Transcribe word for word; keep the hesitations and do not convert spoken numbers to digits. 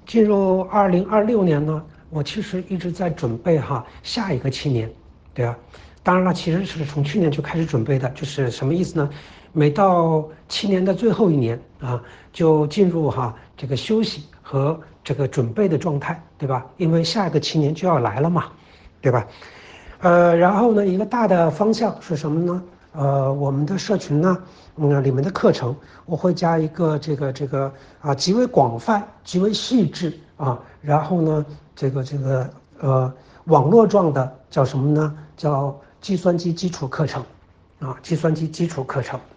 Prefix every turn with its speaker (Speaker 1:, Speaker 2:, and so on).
Speaker 1: 进入二零二六年呢，我其实一直在准备哈下一个七年，对啊，当然了，其实是从去年就开始准备的，就是什么意思呢？每到七年的最后一年啊，就进入哈这个休息和这个准备的状态，对吧？因为下一个七年就要来了嘛，对吧？呃，然后呢，一个大的方向是什么呢？呃，我们的社群呢，嗯，里面的课程我会加一个这个这个啊极为广泛、极为细致啊，然后呢，这个这个呃网络状的叫什么呢？叫计算机基础课程，啊，计算机基础课程。